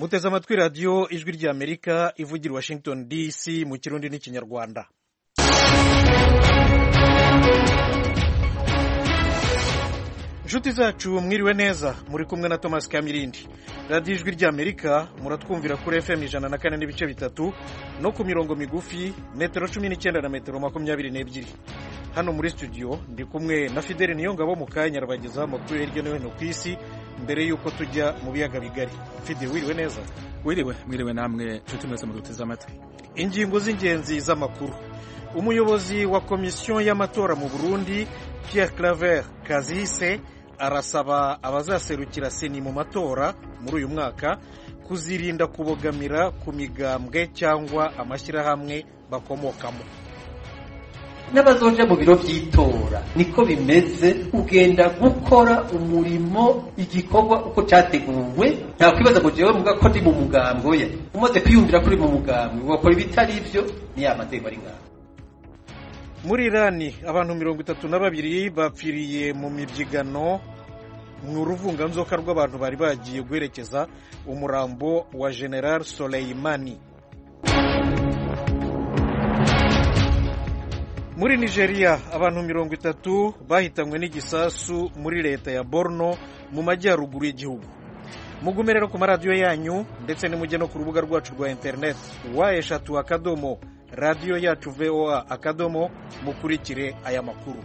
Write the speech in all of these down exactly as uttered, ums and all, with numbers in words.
muteze amatwi radiyo ijwi ry'Amerika ivugira i Washington D C mu kirundi n'ikinyarwanda. Inshuti zacu mwiriwe neza, muri kumwe na Thomas Kamirindi. Radiyo ijwi ry'Amerika muratwumvira kuri F M ijana na kane n'ibice bitatu no ku mirongo migufi metero cumi n'icyenda na metero makumyabiri n'ebyiri. Hano muri studio ndi kumwe na Fidele Niyongabo mu kanya arabagezaho amakuru hirya no hino ku isi mbere y'uko tujya mu biyaga bigari. Fidele, wiriwe neza? Wiriwe, mwiriwe namwe nshuti mwese muduteze amatwi. Ingingo z'ingenzi z'amakuru. Umuyobozi wa komisiyo y'amatora mu Burundi Pierre Claver Kazihise arasaba abazaserukira seni mu matora muri uyu mwaka kuzirinda kubogamira ku migambwe cyangwa amashyirahamwe bakomokamo. N'abazoja mu biro by'itora niko bimeze, ugenda gukora umurimo igikorwa uko cyateguwe, nta kwibaza ngo jewe muga ko ndi mu mugambwe ye umaze kwiyumvira kuri mu mugambwe ugakora ibitari ivyo ni ya mateko ari ngaho. Muri Irani abantu mirongo itatu na babiri bapfiriye mu mibyigano mu ruvunganzoka rw'abantu bari bagiye guherekeza umurambo wa General Soleimani. Muri Nigeria abantu mirongo itatu bahitanywe n'igisasu muri leta ya Borno mu majyaruguru y'igihugu. Mugumerero ku maradiyo yanyu ndetse nimujye no ku rubuga rwacu rwa internet wa eshatu akadomo radiyo yacu V O A akadomo mukurikire aya makuru.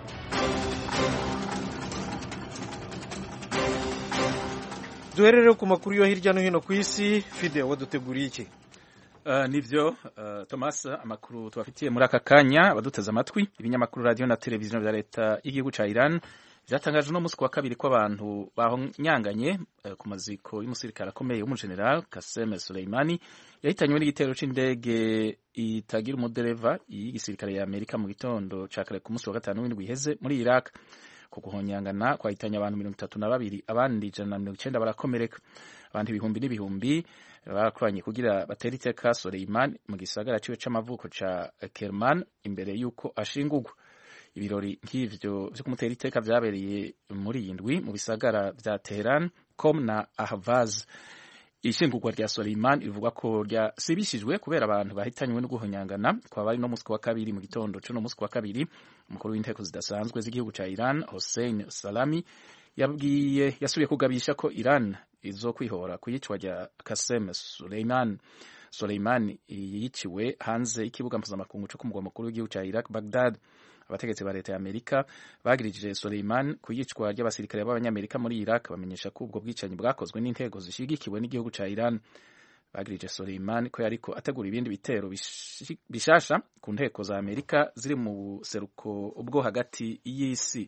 Duherere ku makuru yo hirya no hino ku isi. Fide, waduteguriye iki? Uh, nivyo uh, Thomas, amakuru tubafitiye muri aka kanya abaduteze amatwi. Ibinyamakuru radio na televiziyo vya leta y'igihugu ca Iran vyatangaje no musi wa kabiri ko abantu bahonyanganye uh, ku maziko y'umusirikare akomeye w'umugeneral Qasem Soleimani yahitanywe n'igitero c'indege itagira umudereva y'igisirikare ya Amerika mu gitondo ca kare ku musi wa gatanu w'indwi iheze muri Iraq. Ku guhonyangana kwahitanye abantu mirongo itatu na babiri, abandi ijana na mirongo icenda barakomereka. Abantu ibihumbi n'ibihumbi barakoranye kugira batera iteka Soleimani mu gisagara ciwe c'amavuko ca Kerman imbere yuko ashingurwa. Ibirori nk'ivyo vyo kumutera iteka vyabereye muri indwi mu bisagara vya Tehran, Qom na Ahvaz. Ishingurwa rya Soleimani rivuga ko ryasibishijwe kubera abantu bahitanywe no guhonyangana kwa bari no musi wa kabiri mu gitondo cyo no musi wa kabiri. Umukuru w'inteko zidasanzwe z'igihugu ca Iran Hossein Salami yabwiye yasubiye kugabisha ko Iran izokwihora kuyicwa rya Qasem Soleimani. Soleimani yiciwe hanze y'ikibuga mpuzamakungu cyo ku mugwa mukuru w'igihugu ca Iraq Baghdad. Abategetsi ba leta ya Amerika bagirije Soleimani kuyicwa ry'abasirikare b'abanyamerika muri Iraq bamenyesha ko ubwo bwicanyi bwakozwe n'intego zishigikiwe n'igihugu ca Iran. Bagirije Soleimani ko yariko ategura ibindi bitero bishasha ku nteko za Amerika ziri mu seruko ubwo hagati y'isi.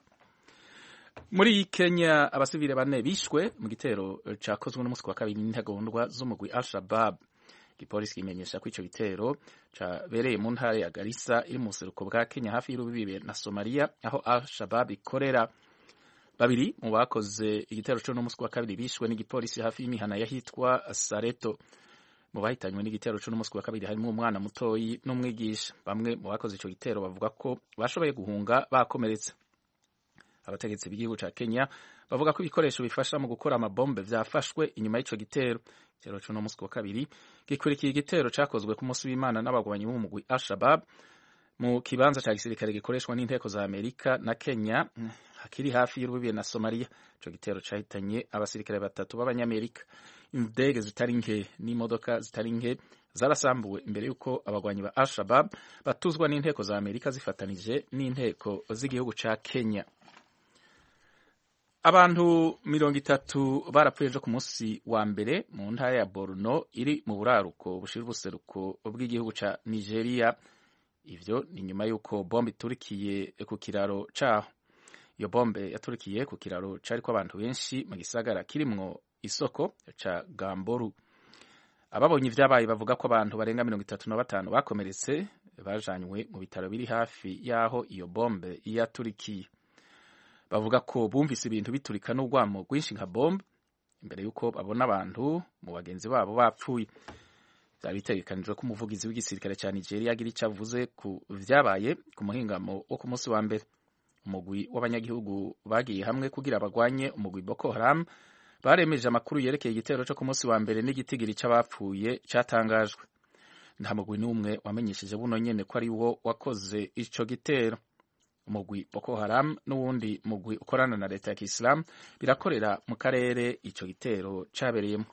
Muri Kenya abasivile bane bishwe mu gitero cakozwe n'umusi wa kabiri n'intagondwa z'umugwi Al-Shabaab. Igipolisi kimenyesha ko ico gitero cabereye mu ntara ya Garissa iri mu seruko bwa Kenya hafi y'urubibe na Somalia aho Al-Shabaab ikorera. Babiri mu bakoze igitero cyo n'umusi wa kabiri bishwe n'igipolisi hafi y'imihana yahitwa Sareto. Mu bahitanywe n'igitero cyo n'umusi wa kabiri harimo umwana mutoyi n'umwigisha. Bamwe mu bakoze ico gitero bavuga ko bashoboye guhunga bakomeretse. Abategetsi b'igihugu ca Kenya bavuga ko ibikoresho bifasha mu gukora amabombe vyafashwe inyuma y'ico gitero. Igitero cyo n'umusi wa kabiri gikurikiye igitero cakozwe ku musi w'Imana n'abagwanyi b'umugwi Al-Shabaab mu kibanza ca gisirikare gikoreshwa n'inteko za Amerika na Kenya hakiri hafi y'urubibe na Somalia. Ico gitero cahitanye abasirikare batatu b'abanyamerika. Indege zitari nke n'imodoka zitari nke zarasambuwe imbere yuko abagwanyi ba Al-Shabaab batuzwa n'inteko za Amerika zifatanije n'inteko z'igihugu ca Kenya. Abantu mirongo itatu barapfuye ejo ku munsi wa mbere mu ntara ya Borno iri mu buraruko bushira ubuseruko bw'igihugu ca Nigeria. Ivyo ni nyuma yuko bombe iturikiye ku kiraro caho. Iyo bombe yaturikiye ku kiraro cariko abantu benshi mu gisagara kirimwo isoko ca Gamboru. Ababonye ivyabaye bavuga ko abantu barenga mirongo itatu na batanu bakomeretse bajanywe mu bitaro biri hafi yaho iyo bombe yaturikiye. Bavuga ko bumvise ibintu biturika n'urwamo rwinshi nka bombe imbere yuko babona abantu mu bagenzi babo bapfuye. Byari bitegekanijwe ko umuvugizi w'igisirikare ca Nigeria agira ico avuze ku vyabaye ku muhingamo wo ku munsi wa mbere. Umugwi w'abanyagihugu bagiye hamwe kugira bagwanye umugwi Boko Haram baremeje amakuru yerekeye igitero cyo ku munsi wa mbere n'igitigiri c'abapfuye catangajwe. Nta mugwi n'umwe wamenyesheje buno nyene ko ari wo wakoze ico gitero. Umugwi Boko Haram n'uwundi mugwi ukorana na leta ya Kisilamu birakorera mu karere ico gitero cabereyemo.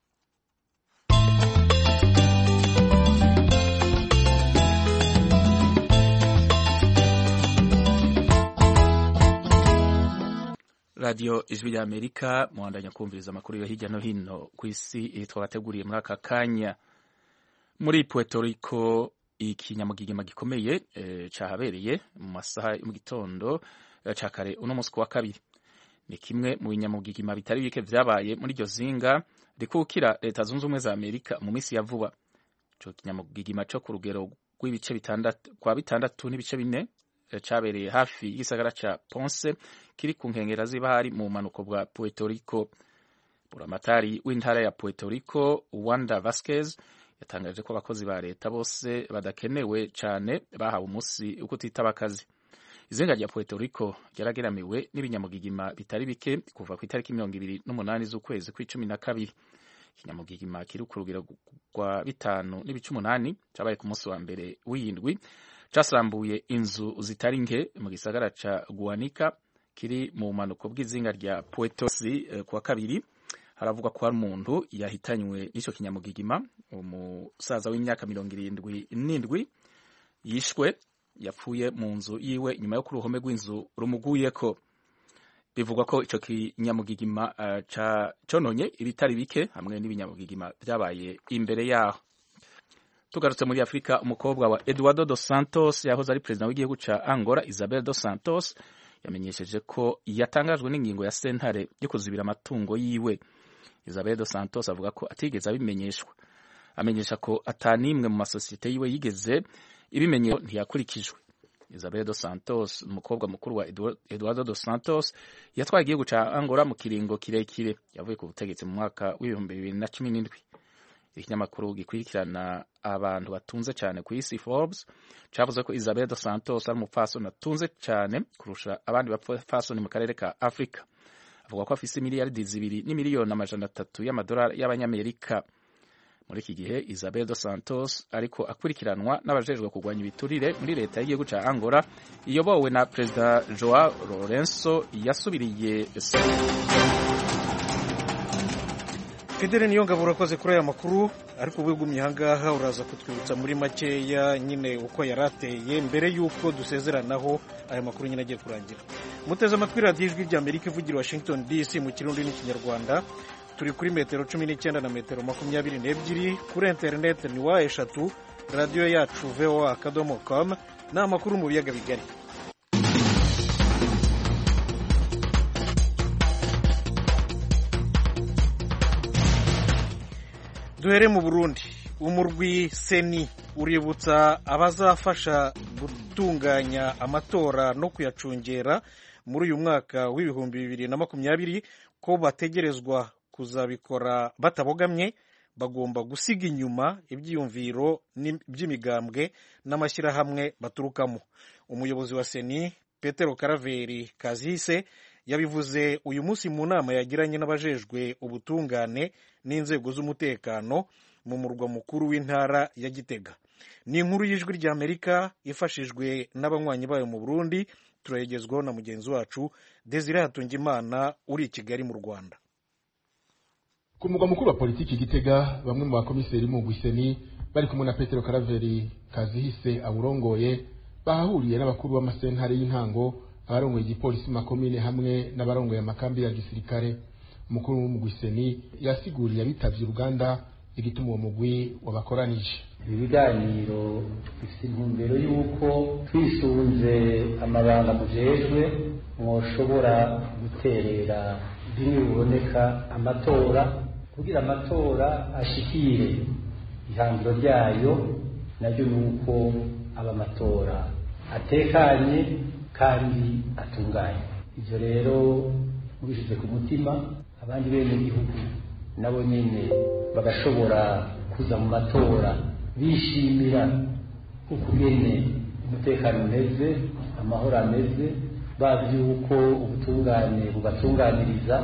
Radio Ijwi ya Amerika muhandanya kumviriza amakuru yo hirya no hino ku isi twabateguriye muri aka kanya. Muri Puerto Rico ikinyamugigima gikomeye e, cahabereye mu masaha mu gitondo e, ca kare uno munsi wa kabiri. Ni kimwe mu binyamugigima bitari bike vyabaye muri iryo zinga rikukira leta zunze ubumwe za Amerika mu minsi ya vuba. Ico kinyamugigima co ku rugero rw'ibice bitandatu kwa bitandatu n'ibice bine cabereye hafi y'igisagara ca Ponce kiri ku nkengera z'ibahari mu manuko bwa Puerto Rico. Buramatari w'intara ya Puerto Rico Wanda Vasquez yatangaje ko abakozi ba leta bose badakenewe cane bahawe umunsi uko titaba akazi. Izinga rya Puerto Rico ryarageramiwe n'ibinyamugigima bitari bike kuva ku itariki mirongo ibiri n'umunani z'ukwezi kw'icumi na kabiri. Ikinyamugigima kiri ku rugero rwa bitanu n'ibice umunani cabaye ku munsi wa mbere w'indwi casambuye inzu zitari nke mu gisagara ca Guanica kiri mu manuko bw'izinga rya Puerto Rico. Kuwa kabiri haravuga ko hari umuntu yahitanywe n'ico kinyamugigima, umusaza w'imyaka mirongo irindwi n'indwi yishwe yapfuye mu nzu yiwe nyuma yo ku ruhome rw'inzu rumuguyeko. Bivugwa ko ico kinyamugigima uh, ca cononye ibitari bike hamwe n'ibinyamugigima vyabaye imbere yaho. Tugarutse muri Afrika, umukobwa wa Eduardo dos Santos yahoze ari president w'igihugu ca Angola Isabel dos Santos yamenyesheje ko yatangajwe n'ingingo ya sentare yo kuzibira amatungo yiwe. Isabel dos Santos avuga ko atigeze abimenyeshwa, amenyesha ko atanimwe mu masosiyete yiwe yigeze ibimenye ntiyakurikijwe. Isabel dos Santos umukobwa mukuru wa Eduardo dos Santos yatwaye igihugu ca Angola mu kiringo kirekire, yavuye ku butegetsi mu mwaka w'ibihumbi bibiri na cumi n'indwi. Ikinyamakuru gikurikirana abantu batunze cyane ku isi Forbes cavuze ko Isabel dos Santos ari umupfasoni atunze cyane kurusha abandi bapfasoni mu karere ka Afrika. Avuga ko afise miliyaridi zibiri n'imiliyoni amajana atatu y'amadolari y'abanyamerika. Muri iki gihe Isabel dos Santos ariko akurikiranwa n'abajejwe kurwanya ibiturire muri leta y'igihugu ca Angola iyobowe na Perezida Joao Lourenço yasubiriye. Fidele Niyongabo urakoze kuri aya makuru, ariko ubigumye ahangaha uraza kutwibutsa muri makeya nyine uko yarateye mbere yuko dusezeranaho aya makuru nyine agiye kurangira. Muteze amatwi radiyo Ijwi rya Amerika ivugira Washington D C mu Kirundi n'Ikinyarwanda. Turi kuri metero cumi n'icyenda na metero makumyabiri n'ebyiri, kuri internet ni wa eshatu radiyo yacu v o a akadomo com, n'amakuru mu biyaga bigari. Duhere mu Burundi. Umurwi Seni uributsa abazafasha gutunganya amatora no kuyacungera muri uyu mwaka w'ibihumbi bibiri na makumyabiri ko bategerezwa kuzabikora batabogamye, bagomba gusiga inyuma ibyiyumviro by'imigambwe n'amashyirahamwe baturukamo. Umuyobozi wa Seni Petero Karaveri Kazihise yabivuze uyu munsi mu nama yagiranye n'abajejwe ubutungane n'inzego z'umutekano mu murwa mukuru w'intara ya Gitega. Ni inkuru y'Ijwi rya Amerika ifashijwe n'abanywanyi bayo mu Burundi, turayegezwaho na mugenzi wacu Desire Hatungimana uri i Kigali mu Rwanda. Ku mugwa mukuru wa politiki Gitega, bamwe mu bakomiseri mu Gwiseni bari kumwe na Petero Karaveri Kazihise awurongoye bahahuriye n'abakuru b'amasentare y'intango, abarongoye igipolisi makomine hamwe n'abarongoye amakambi ya gisirikare. Umukuru w'umugwiseni yasiguriye abitavye uruganda igituma uwo mugwi wabakoranije. Ibiganiro bifite intumbero y'uko twisunze amabanga mujejwe mwoshobora guterera bimwe biboneka amatora kugira amatora ashikire ihangiro ryayo, naryo nuko aba matora atekanye kandi atunganye. Ivyo rero mubishize ku mutima, abandi bene igihugu nabo nyene bagashobora kuza mu matora bishimira ukugene umutekano umeze, amahoro ameze, bazi yuko ubutungane bubatunganiriza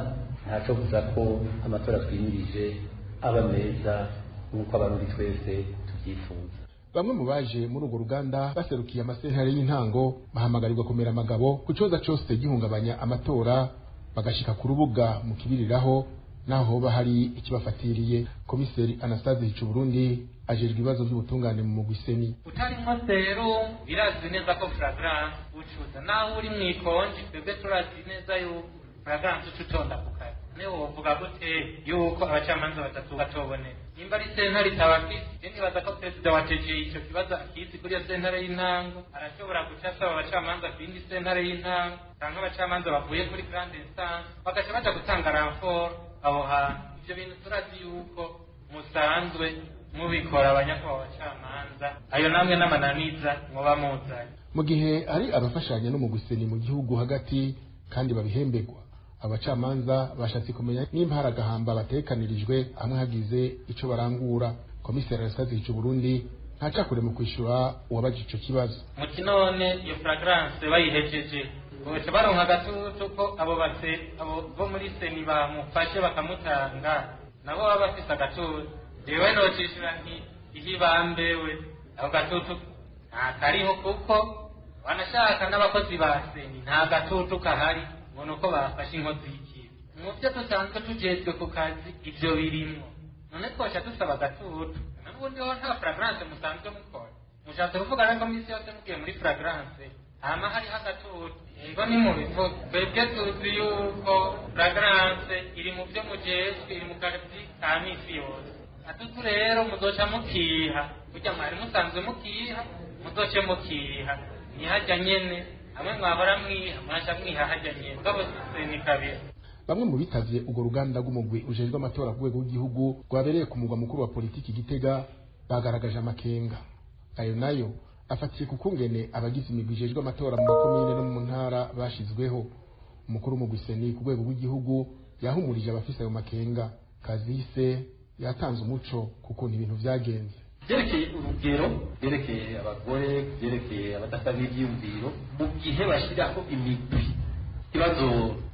ntaco kuza ko amatora twimirije aba meza nk'uko abarundi twese tubyifuza. Bamwe mu baje muri urwo ruganda baserukiye amasentare y'intango bahamagarirwa kumera amagabo ku coza cose gihungabanya amatora bagashika ku rubuga mu kibiriraho naho hoba hari ikibafatiriye. Komiseri Anastase Hicuburundi ajejwe ibibazo by'ubutungane mu Mugwiseni. Utarimwo rero birazwi neza ko flagrant ucuza naho uri mwikonje twebwe turazi neza yo flagrant ucutonda kukaye neho wovuga gute yuko abacamanza batatu batobone nimba ari sentare itabafise nibaza ko perezida wa T G ico kibazo akizi kuri iyo sentare y'intango arashobora gucasaba abacamanza kwindi sentare y'intango canke abacamanza bavuye kuri grande instance bagaca baja gutanga renfort aho hantu. Ivyo bintu turazi yuko musanzwe mubikora abanyakubahwa abacamanza ayo namwe n'amananiza muba muzanye. Mu gihe ari abafashanya no mu Mugwiseni mu gihugu hagati kandi babihemberwa, abacamanza bashatse kumenya nimba hari agahamba batekanirijwe hamwe hagize ico barangura. Komiseri Anastase Hicuburundi ntacakure mu kwishura uwabaje ico kibazo. Mu kinone iyo fragrance bayihejeje boce baronka agatutu ko abo base abo bo muri seni bamufashe bakamutanga nabo baba bafise agatutu. Jewe nocishira nti ihibambewe ako gatutu ntakariho kuko wanashaka n'abakozi ba seni nta gatutu kahari ngo uko bafashe inkozi y'ikibi. Mu byo dusanzwe tujejwe ku kazi ivyo birimo none twoca dusaba agatutu n'ubundi ho nta fragrance musanzwe mukora mushatse kuvuga rero komisiyo yose mugiye muri fragrance hama hari agatutu ngo ni mu bivuga twebwe tuzi yuko fragrance iri mu byo mujejwe iri mu kazi ka misi yose. Atutu rero muzoca mukiha burya mwari musanzwe mukiha muzoce mukiha nihajya nyene hamwe mwahora mwiha mwaca mwiha hajya nyene ngabo seni kabiri. Bamwe mu bitavye urwo ruganda rw'umugwi ujejwe amatora ku rwego rw'igihugu rwabereye ku mugwa mukuru wa politiki Gitega bagaragaje amakenga. Ayo nayo afatiye ku kungene abagize imigwi ijejwe amatora mu makomine no mu ntara bashizweho. Umukuru w'Umugwiseni ku rwego rw'igihugu yahumurije abafise ayo makenga. Kazise yatanze umuco kuko ibintu vyagenze. Byerekeye urugero, byerekeye abagore, byerekeye abadasaba ivyiyumviro mu gihe bashiraho imigwi. Ikibazo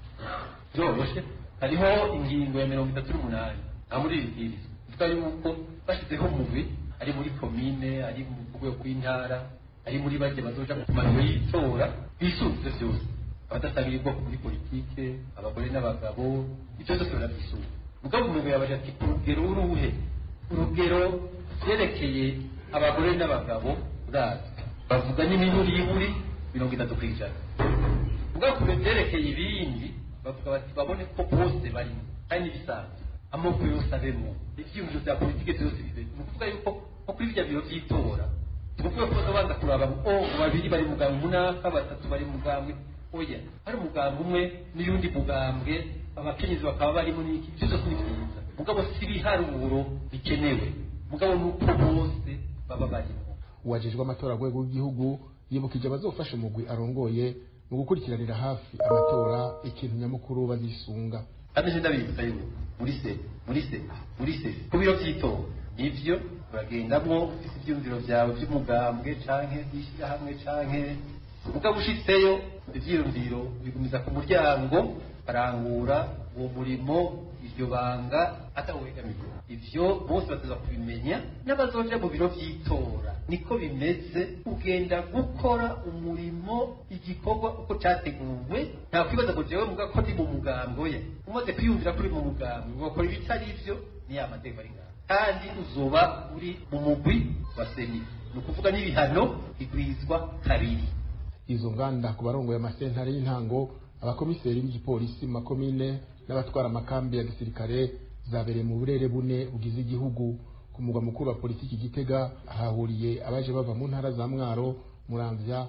byoroshe hariho ingingo ya mirongo itatu n'umunani nta muri iri ivuga yuko bashizeho umugwi ari muri komine, ari mu rwego rw'intara, ari muri bake bazoja mu manyo y'itora bisunze vyose abadasabira ubwoko muri politike, abagore n'abagabo, ivyo byose barabisunze. Mugabo umugwi yabaje ati urugero uruhe urugero vyerekeye abagore n'abagabo urazi bavuga n'iminuri y'iburi mirongo itatu kw'ijana. Mugabo vyerekeye ibindi bavuga bati babone ko bose bari kandi bisanzwe amoko yose abemo ivyiyumviro vya politike vyose bibe. Ni ukuvuga yuko nko kuri bya biro vy'itora tuvuga ko babanza kuraba o babiri bari mugambwe munaka batatu bari mugambwe oya hari umugambwe umwe n'iyundi mugambwe abakenyezi bakaba barimo n'iki byose ni byiza. Mugabo si biharuro bikenewe mugabo nuko bose baba barimo. Uwajejwe amatora rwego rw'igihugu yibukije abazofasha umugwi arongoye mu gukurikiranira hafi amatora ikintu nyamukuru bazisunga. Kandi ndabibutsa yuko muri se muri se muri se ku biro by'itora ivyo uragendamwo ufite ivyumviro vyawe vy'umugambwe canke ishira hamwe canke mugabo ushitseyo ivyiyumviro bigumiza ku muryango barangura uwo murimo iryo banga atawegamiye. Ivyo bose bateza kubimenya n'abazoja mu biro vy'itora niko bimeze ugenda gukora umurimo igikorwa uko cyateguwe. Nta kwibaza ngo jewe muga ko ndi mu mugambo ye umaze kwiyumvira kuri mu mugambo ugakora ibitari ivyo ni amateka ari ngaho kandi uzoba uri mu mugwi wa seni. Ni ukuvuga n'ibihano bigwizwa kabiri. Izo nganda ku barongo y'amasentare y'intango abakomiseri b'igipolisi mu makomine n'abatwara amakambi ya gisirikare zabereye mu burere bune bugize igihugu. Ku mugwa mukuru wa politiki Gitega hahuriye abaje bava mu ntara za Mwaro, Muramvya.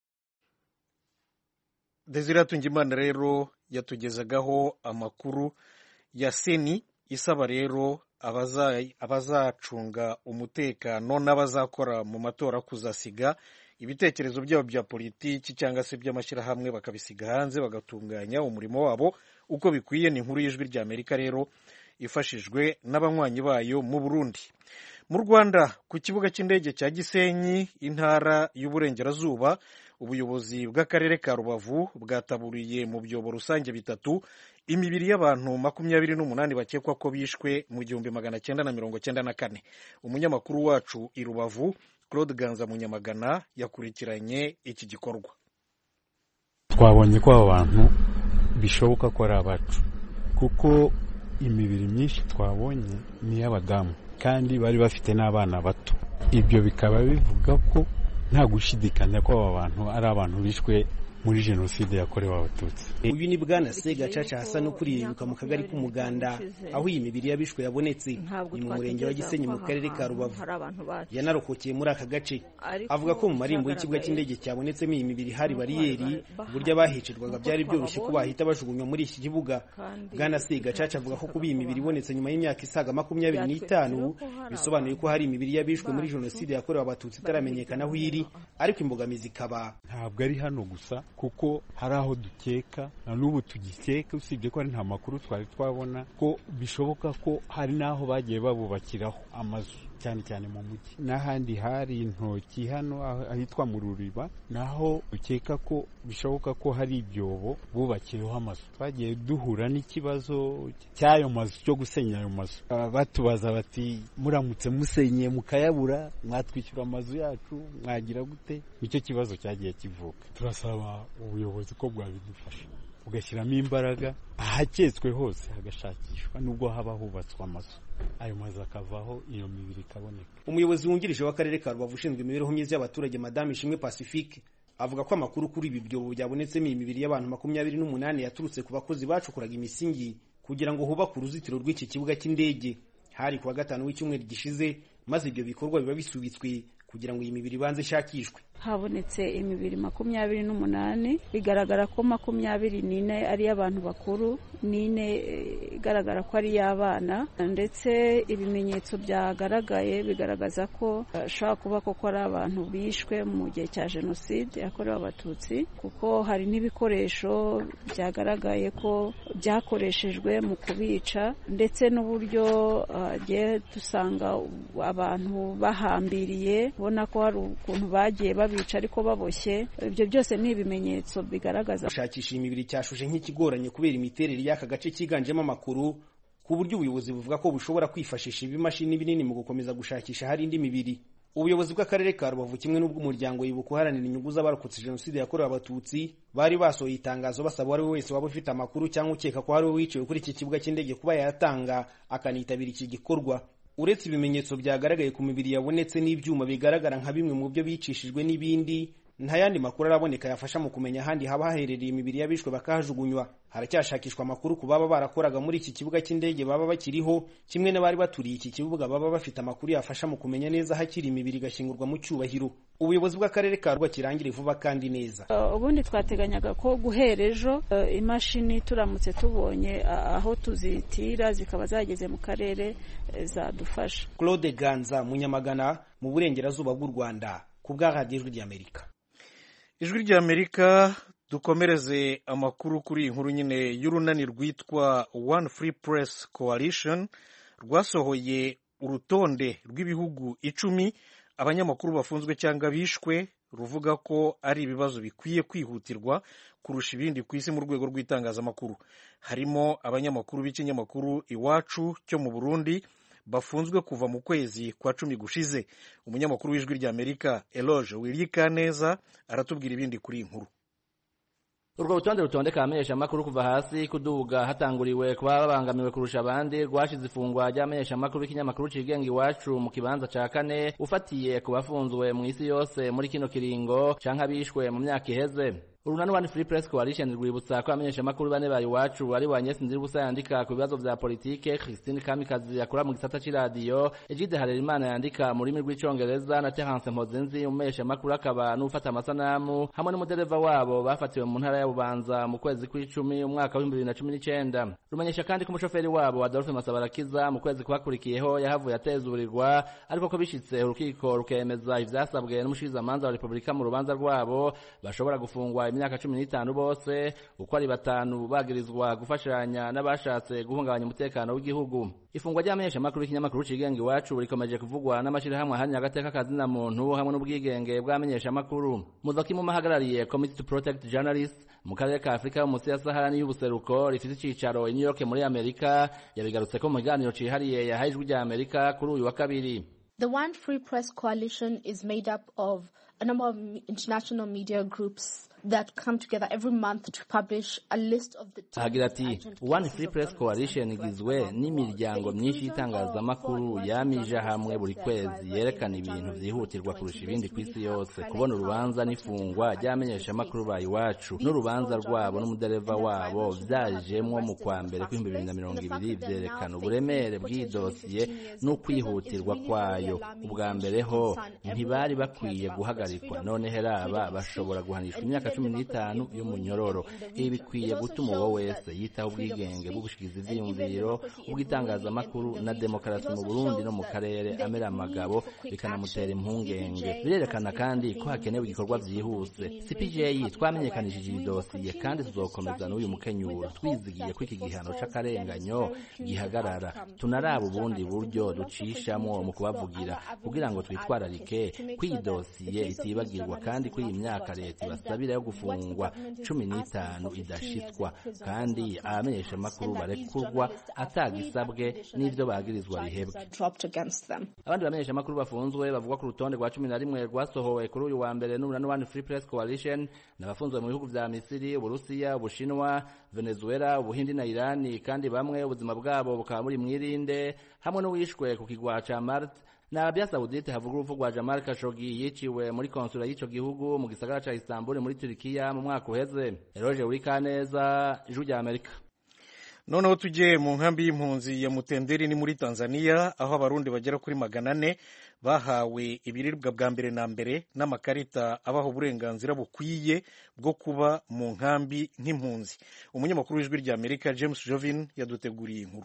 Desire Tungimana rero yatugezagaho amakuru ya seni isaba rero abazacunga umutekano n'abazakora mu matora kuzasiga ibitekerezo byabo bya politiki cyangwa se by'amashyirahamwe bakabisiga hanze bagatunganya umurimo wabo uko bikwiye. Ni inkuru y'ijwi rya Amerika rero ifashijwe n'abanywanyi bayo mu Burundi. Mu Rwanda ku kibuga cy'indege cya Gisenyi intara y'Uburengerazuba ubuyobozi bw'akarere ka Rubavu bwataburiye mu byobo rusange bitatu imibiri y'abantu makumyabiri n'umunani bakekwa ko bishwe mu gihumbi magana cyenda na mirongo cyenda na kane. Umunyamakuru wacu i Rubavu Claude Ganza Munyamagana yakurikiranye iki gikorwa. Twabonye ko abo bantu bishoboka ko ari abacu kuko imibiri myinshi twabonye ni y'abadamu kandi bari bafite n'abana bato. Ibyo bikaba bivuga ko nta gushidikanya ko aba bantu ari abantu bishwe muri jenoside yakorewe abatutsi. Uyu ni Bwana Segacaca Hassan ukuriyeruka mu kagari k'Umuganda aho iyi mibiri yabishwe yabonetse ni mu murenge wa Gisenyi mu karere ka Rubavu. Yanarokokeye muri aka gace. Avuga ko mu marimbo y'ikibuga cy'indege cyabonetsemo iyi mibiri hari bariyeri burya bahicirwaga byari byoroshye ko bahita bajugunywa muri iki kibuga. Bwana Segacaca avuga ko kuba iyi mibiri ibonetse nyuma y'imyaka isaga makumyabiri n'itanu bisobanuye ko hari imibiri yabishwe muri jenoside yakorewe abatutsi itaramenyekana aho iri, ariko imbogamizi ikaba ntabwo ari hano gusa kuko hari aho dukeka na n'ubu tugikeka, usibye ko ari nta makuru twari twabona ko bishoboka ko hari n'aho bagiye babubakiraho amazu cyane cyane mu mujyi. N'ahandi hari intoki hano ahitwa mu Ruriba naho dukeka ko bishoboka ko hari ibyobo bubakiyeho amazu. Twagiye duhura n'ikibazo cy'ayo mazu cyo gusenya ayo mazu, batubaza bati muramutse musenye mukayabura mwatwishyura amazu yacu mwagira gute? Icyo kibazo cyagiye kivuka. Turasaba ubuyobozi ko bwabidufasha ugashyiramo imbaraga ahaketswe hose hagashakishwa nubwo haba hubatswe amazu, ayo mazu akavaho iyo mibiri ikaboneka. Umuyobozi wungirije w'akarere ka Rubavu ushinzwe imibereho myiza y'abaturage Madame Ishimwe Pacifique avuga ko amakuru kuri ibi byobo byabonetsemo imibiri y'abantu makumyabiri n'umunani yaturutse ku bakozi bacukuraga imisingi kugira ngo hubake uruzitiro rw'iki kibuga cy'indege. Hari kuwa gatanu w'icyumweru gishize maze ibyo bikorwa biba bisubitswe kugira ngo iyi mibiri banze ishakishwe. Habonetse imibiri makumyabiri n'umunani, bigaragara ko makumyabiri n'ine ari y'abantu bakuru, n'ine igaragara ko ari y'abana, ndetse ibimenyetso byagaragaye bigaragaza ko ashobora kuba koko ari abantu bishwe mu gihe cya jenoside yakorewe abatutsi, kuko hari n'ibikoresho byagaragaye ko byakoreshejwe mu kubica, ndetse n'uburyo uh, dusanga abantu bahambiriye, ubona ko hari ukuntu bagiye bica ariko baboshye. Ibyo byose ni ibimenyetso bigaragaza gushakisha imibiri cyashuje nk'ikigoranye kubera imiterere y'aka gace cyiganjemo amakuru, ku buryo ubuyobozi buvuga ko bushobora kwifashisha ibimashini binini mu gukomeza gushakisha hari indi mibiri. Ubuyobozi bw'akarere ka Rubavu kimwe n'ubw'umuryango Ibuka uharanira inyungu z'abarokotse jenoside yakorewe abatutsi bari basohoye itangazo basaba uwari we wese waba ufite amakuru cyangwa ukeka ko hari we wiciwe kuri iki kibuga cy'indege kuba yayatanga akanitabira iki gikorwa. Uretse ibimenyetso byagaragaye ku mibiri yabonetse n'ibyuma bigaragara nka bimwe mu byo bicishijwe n'ibindi, nta yandi makuru araboneka yafasha mu kumenya ahandi haba haherereye imibiri y'abishwe bakahajugunywa. Haracyashakishwa amakuru ku baba barakoraga muri iki kibuga cy'indege baba bakiriho, kimwe n'abari baturiye iki kibuga baba bafite amakuru yafasha mu kumenya neza hakiri imibiri igashingurwa mu cyubahiro. Ubuyobozi bw'akarere ka Rubavu kirangire vuba kandi neza. Uh, ubundi twateganyaga ko guhera ejo uh, imashini turamutse tubonye uh, aho tuzitira zikaba zageze mu karere uh, zadufasha. Claude Ganza Munyamagana mu burengerazuba bw'u Rwanda ku bwa Radio Ijwi ry'Amerika. Ijwi ry'Amerika dukomereze amakuru kuri inkuru nyine y'urunani rwitwa One Free Press Coalition rwasohoye urutonde rw'ibihugu icumi abanyamakuru bafunzwe cyangwa bishwe, ruvuga ko ari ibibazo bikwiye kwihutirwa kurusha ibindi ku isi mu rwego rw'itangazamakuru. Harimo abanyamakuru b'ikinyamakuru Iwacu cyo mu Burundi bafunzwe kuva mu kwezi kwa cumi gushize. Umunyamakuru w'Ijwi ry'Amerika Eloge Wirikaneza aratubwira ibindi kuri inkuru. Urwo rutonde rutondeka amenyesha makuru kuva hasi kuduga hatanguriwe kuba babangamiwe kurusha abandi rwashize ifungwa ry'amenyesha makuru y'ikinyamakuru cigenga Iwacu mu kibanza ca kane ufatiye ku bafunzwe mu isi yose muri kino kiringo canke abishwe mu myaka iheze. Urunani One Free Press Coalition rwibutsa ko amenyesha makuru bane ba Iwacu ari Wanyesi Nzirubusa yandika ku bibazo vya politike, Christine Kamikazi yakora mu gisata c'iradio, Egide Harerimana yandika mu rurimi rw'icongereza na Terence Mpozenzi umumenyesha makuru akaba n'ufata amasanamu hamwe n'umudereva wabo bafatiwe mu ntara ya Bubanza mu kwezi kw'icumi umwaka wa bibiri na cumi n'icenda. Rumenyesha kandi ko umushoferi wabo Adolphe Masabarakiza mu kwezi kwakurikiyeho yahavuye atezurirwa, ariko ko bishitse urukiko rukemeza ivyasabwe n'umushikirizamanza wa Republika mu rubanza rwabo bashobora gufungwa myaka cumi n'itanu bose uko ari batanu bagirizwa gufashanya n'abashatse guhungabanya umutekano w'igihugu. Ifungwa ry'amenyesha makuru y'ikinyamakuru cigenga iwacu rikomeje kuvugwa n'amashirahamwe ahanye agateka kazina muntu hamwe n'ubwigenge bw'amenyesha makuru. Muzokimu mahagarariye Committee to Protect Journalists mu karere ka Afrika munsi ya Sahara y'ubuseruko rifite icicaro i New York muri Amerika yabigarutse ko mu kiganiro cihariye yahaye ijwi rya Amerika kuri uyu wa kabiri. The One Free Press Coalition is made up of a number of international media groups that come together every month to publish a list of the Agira ati One Free Press Coalition igizwe n'imiryango myinshi y'itangazamakuru yamije hamwe buri kwezi yerekana ibintu vyihutirwa kurusha ibindi kw'isi yose. Kubona urubanza n'ifungwa ryamenyesha makuru ba iwacu n'urubanza rwabo n'umudereva wabo vyajemwo mu kwa mbere kw'ibihumbi bibiri na mirongo ibiri vyerekana uburemere bw'idosiye n'ukwihutirwa kwayo. Ubwa mbere ho ntibari bakwiye guhagarikwa, none heraba bashobora guhanishwa imyaka cumi n'itanu yo munyororo. Ibi bikwiye gutuma uwo wese yitaho ubwigenge bwo gushikiza ivyiyumviro, ubwitangazamakuru na demokarasi mu Burundi no mu karere amera amagabo bikanamutera impungenge. Birerekana kandi ko hakenewe igikorwa vyihuse. C P J twamenyekanishije iyi dosiye kandi tuzokomeza n'uyu mukenyuro twizigiye ko iki gihano c'akarenganyo gihagarara. Tunaraba ubundi buryo ducishamwo mu kubavugira kugira ngo twitwararike ko iyi dosiye itibagirwa kandi ko iyi myaka leta ibasabira yo gufungwa cumi n'itanu idashitswa kandi abamenyesha makuru barekurwa atagisabwe n'ivyo bagirizwa bihebwe. Abandi bamenyesha makuru bafunzwe bavugwa ku rutonde rwa cumi na rimwe rwasohowe kuri uyu wa mbere n'umurano One Free Press Coalition n'abafunzwe mu bihugu vya Misiri, Uburusiya, Ubushinwa, Venezuela, Ubuhindi na Irani, kandi bamwe ubuzima bwabo bukaba muri mwirinde hamwe n'uwishwe ku kigwa ca Mart na Arabia Saudite. Havuga urupfu rwa Jamal Khashoggi yiciwe muri konsula y'ico gihugu mu gisagara ca Istanbul muri Turkiya mu mwaka uheze. Eroje Urikaneza, Ijwi rya Amerika. Noneho tujye mu nkambi y'impunzi ya Mutenderi ni muri Tanzania, aho abarundi bagera kuri magana ane bahawe ibiribwa bwa mbere na mbere n'amakarita abaha uburenganzira bukwiye bwo kuba mu nkambi nk'impunzi. Umunyamakuru w'Ijwi rya Amerika James Jovin yaduteguriye inkuru.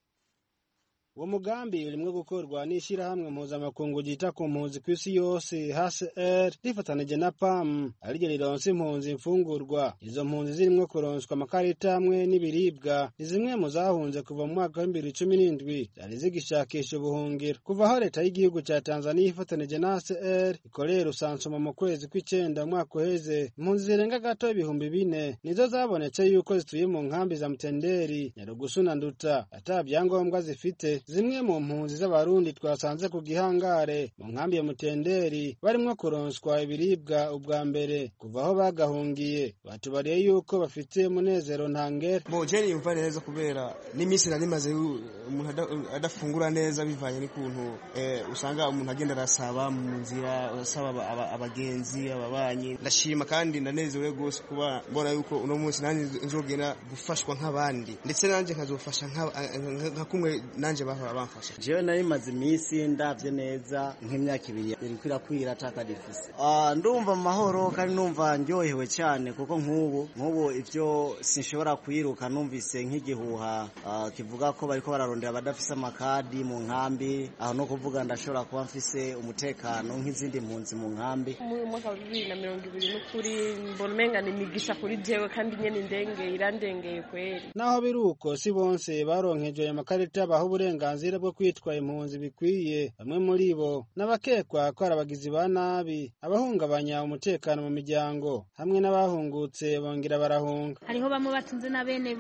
Uwo mugambi urimwe gukorwa n'ishirahamwe mpuzamakungu ryita ku mpunzi kw'isi yose H C R rifatanije na P A M ariryo rironsa impunzi imfungurwa. Izo mpunzi zirimwo kuronswa amakarita hamwe n'ibiribwa ni zimwe mu zahunze kuva mu mwaka w'ibihumbi bibiri na cumi n'indwi zari zigishakisha ubuhungiro. Kuva aho leta y'igihugu ca Tanzania ifatanije na H C R ikorera usansuma mu kwezi kw'icenda umwaka uheze, impunzi zirenga gato ibihumbi bine nizo zabonetse yuko zituye mu nkambi za Mutenderi, Nyarugusu na Nduta ata vyangombwa zifite. Zimwe mu mpunzi z'abarundi twasanze ku gihangare mu nkambi ya Mutenderi barimwo kuronswa ibiribwa ubwa mbere kuva aho bagahungiye, batubariye yuko bafite munezero ntangere. Bo je nimva neza kubera n'imisi nari maze umuntu adafungura neza bivanye n'ikuntu eh, usanga umuntu agenda arasaba mu nzira, asaba abagenzi ababanyi. Ndashima kandi ndanezerewe gose kuba mbona yuko uno munsi nanje nzogenda gufashwa nk'abandi, ndetse nanje nkazofasha nka kumwe nanje bahora bamfasha. Jewe nari maze imisi ndavye neza nk'imyaka ibiri iriko kwira ataka difise. Ah ndumva amahoro kandi numva ndyohewe cyane kuko nk'ubu nk'ubu ivyo sinshobora kwiruka numvise nk'igihuha uh, kivuga ko bariko bararondera abadafise amakadi mu nkambi, aho no kuvuga ndashobora kuba mfise umutekano nk'izindi mpunzi mu nkambi. Mu mwaka wa bibiri na mirongo ibiri n'ukuri mbona umenga ni migisha kuri jewe kandi nyene indenge irandengeye kweri. Naho biruko si bonse baronkeje amakarita baho uburenganzira bwo kwitwa impunzi bikwiye. Bamwe muri bo n'abakekwa ko arabagizi ba nabi, abahungabanya umutekano mu miryango hamwe n'abahungutse bongera barahunga. Hariho bamwe batunze na bene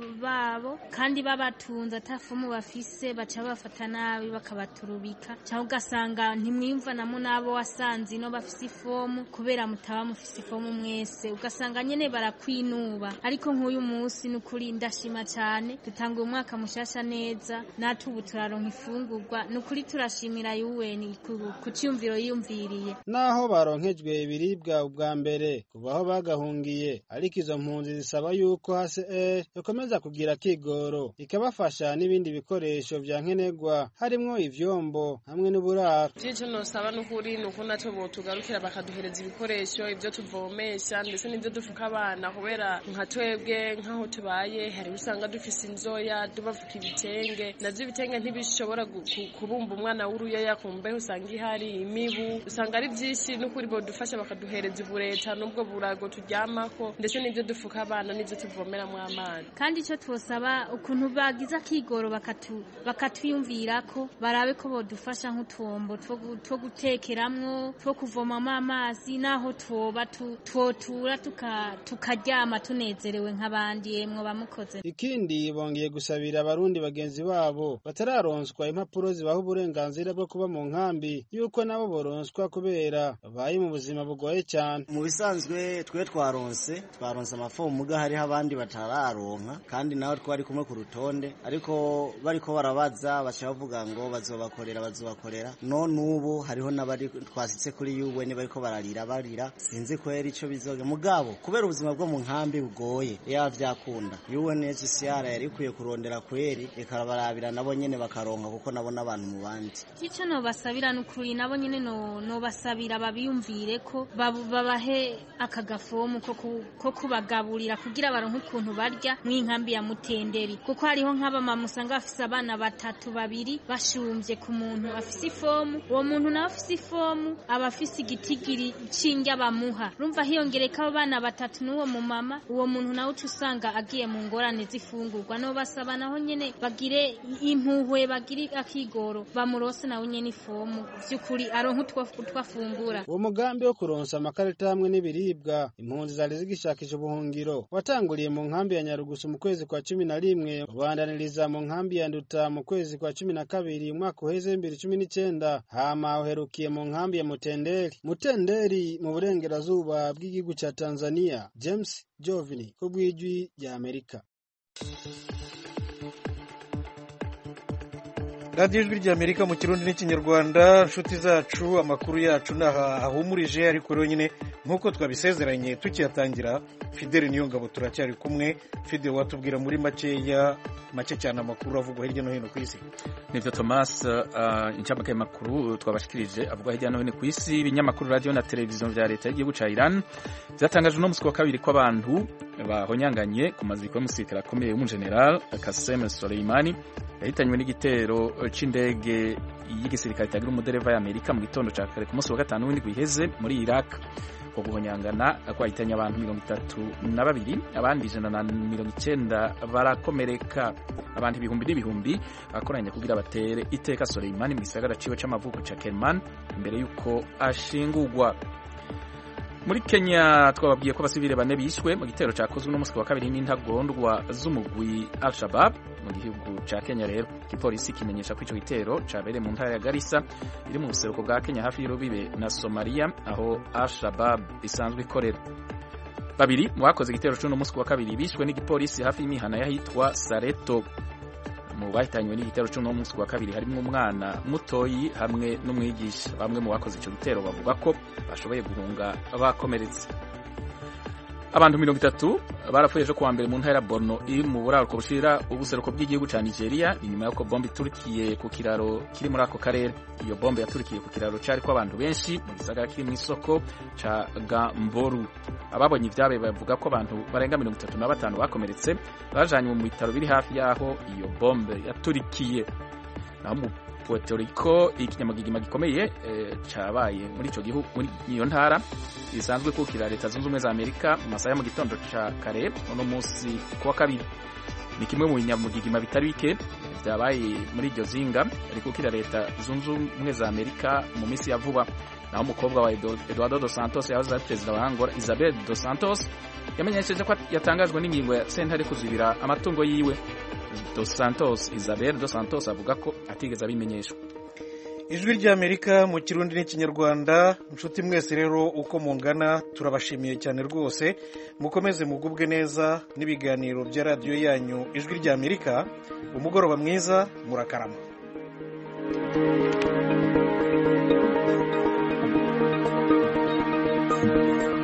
babo kandi babatunze atafumu bafise baca bafata nabi bakabaturubika, cyangwa ugasanga ntimwimva namo nabo wasanze ino bafise ifomu kubera mutaba mufise ifomu mwese, ugasanga nyene barakwinuba. Ariko nk'uyu munsi n'ukuri ndashima cyane, dutanga umwaka mushasha neza, natubu turaronka ifungurwa, n'ukuri turashimira U N ku cyumviro yiyumviriye. Naho baronkejwe ibiribwa ubwa mbere kuva aho bagahungiye, ariko izo mpunzi zisaba yuko H C R yokomeza kugira kigoro ikabafasha n'ibindi bikoresho vya nkenerwa harimwo ivyombo hamwe n'uburaro. Cyo nosaba n'ukuri nuko naco botugarukira bakaduhereza ibikoresho ivyo tuvomesha ndetse n'ivyo dufuka abana, kubera nka twebwe nkaho tubaye hari usanga dufise inzoya dubafuka ibitenge navyo ibitenge ntibishobora kubumba umwana w'uruyoya kumbe usanga ihari imibu usanga ari byinshi n'ukuri bodufasha bakaduhereza ubureta n'ubwo burago turyamako ndetse n'ibyo dufuka abana n'ibyo tuvomeramo amazi. Kandi icyo twosaba ukuntu bagize akigoro bakatu bakatwiyumvirako barabe ko bodufasha nk'utwombo two gutekeramwo two kuvomamo amazi naho twoba twotura tukaryama tunezerewe nk'abandi yemwe bamukoze. Ikindi bongeye gusabira abarundi bagenzi babo batararonswa impapuro zibaha uburenganzira bwo kuba mu nkambi yuko nabo boronswa kubera babaye mu buzima bugoye cyane. Mu bisanzwe twe twaronse twaronse amafomu muga hariho abandi batararonka kandi nawe twari kumwe ku rutonde ariko bariko barabaza baca bavuga ngo bazobakorera bazobakorera none ubu hariho n'abari twasitse kuri yuwe ni bariko bararira barira sinzi ko yari ico bizoge mugabo kubera ubuzima bwo mu nkambi bugoye ya vyakunda yuwe nece siara yari kuye kurondera kweri ikarabarabira nabo nyene bakaronka kuko nabo n'abantu mu bandi. Ico no basabira n'ukuri nabo nyene no no basabira babiyumvire ko babahe akagafomu ko ko kubagaburira kugira baronke ukuntu barya mw'inkambi ya Mutenderi kuko hariho nk'abamama usanga bafise abana batatu babiri bashumvye ku muntu afise ifomu uwo muntu nawe afise ifomu aba afise igitigiri cinge bamuha rumva hiyongereka abana batatu n'uwo mu mama uwo muntu nawe uca usanga agiye mu ngorane zifungurwa no basaba naho nyene bagire impuhwe bagire akigoro bamurose nawe nyene ifomu vy'ukuri aronke utwafungura. Uwo mugambi wo kuronsa amakarita hamwe n'ibiribwa impunzi zari zigishakisha ubuhungiro watanguriye mu nkambi ya Nyarugusu mu kwezi kwa cumi na rimwe ubandaniriza mu nkambi ya Nduta mu kwezi kwa cumi na kabiri umwaka uheze bibiri cumi n'icenda hama uherukiye mu nkambi ya Mutenderi. Mutenderi mu burengerazuba bw'igihugu ca Tanzania. James Jovini ku bw'ijwi rya Amerika. radiyo ijwi rya Amerika mu kirundi n'ikinyarwanda. Inshuti zacu amakuru yacu naha ahumurije ariko rero nyine nk'uko twabisezeranye tukiyatangira Fidel Niyongabo turacyari kumwe. Fidel watubwira muri makeya make cyane amakuru avugwa hirya no hino ku isi. Nivyo Thomas, uh, incamake makuru twabashikirije avugwa hirya no hino ku isi. Ibinyamakuru radio na televiziyo vya leta y'igihugu ca Iran vyatangaje no musi wa kabiri ko abantu bahonyanganye ku maziko y'umusirikare akomeye w'umugeneral Qasem Soleimani yahitanywe n'igitero c'indege y'igisirikare itagira umudereva y'Amerika mu gitondo ca kare ku munsi wa gatanu w'indwi iheze muri Iraq. Ko guhonyangana kwahitanye abantu mirongo itatu na babiri abandi ijana na mirongo icenda barakomereka. Abantu ibihumbi n'ibihumbi bakoranye kugira batere iteka Soleimani mu gisagara ciwe c'amavuko ca Kerman imbere yuko ashingurwa. Muri Kenya twababwiye ko abasivile bane bishwe mu gitero cyakozwe no musi wa kabiri n'intagondwa z'umugwi Al-Shabaab mu gihugu ca Kenya. Rero igipolisi kimenyesha ko ico gitero cabereye mu ntara ya Garissa iri mu buseruko bwa Kenya hafi y'urubibe na Somalia aho Al-Shabaab isanzwe ikorera. Babiri mu bakoze igitero cyo no musi wa kabiri bishwe n'igipolisi hafi y'imihana yahitwa Sareto. Mu bahitanywe n'igitero cyo no musi wa kabiri harimo umwana mutoyi hamwe n'umwigisha. Bamwe mu bakoze ico gitero bavuga ko bashoboye guhunga bakomeretse. Abantu mirongo itatu barapfuye ejo kuwa mbere mu ntara ya Borno iri mu buraruko bushira ubuseruko bw'igihugu ca Nigeria inyuma y'uko bombe iturikiye ku kiraro kiri muri ako karere. Iyo bombe yaturikiye ku kiraro cari ko abantu benshi mu gisagara kiri mu isoko ca Gamboru. Ababonye ivyabe bavuga ko abantu barenga mirongo itatu na batanu bakomeretse bajanywe mu bitaro biri hafi yaho iyo bombe yaturikiye. Naho mu Puerto Rico ikinyamagigima gikomeye e, cabaye muri ico gihugu muri iyo ntara isanzwe kukira leta zunze ubumwe za Amerika mu masaha mu gitondo ca kare no musi kwa kabiri. Ni kimwe mu binyamugigima bitari bike vyabaye muri iryo zinga ariko kukira leta zunze ubumwe za Amerika mu misi ya vuba. Naho umukobwa wa Eduardo dos Santos yahoze ari perezida wa Angola Isabel dos Santos yamenyesheje ko yatangajwe n'ingingo ya sentare kuzibira amatungo yiwe. Dos Santos Isabel dos Santos avuga ko atigeze abimenyeshwa. Ijwi rya Amerika mu kirundi n'ikinyarwanda. Inshuti mwese rero uko mungana turabashimiye cyane rwose. Mukomeze mugubwe neza n'ibiganiro bya radio yanyu Ijwi rya Amerika. Umugoroba mwiza murakarama. Thank you.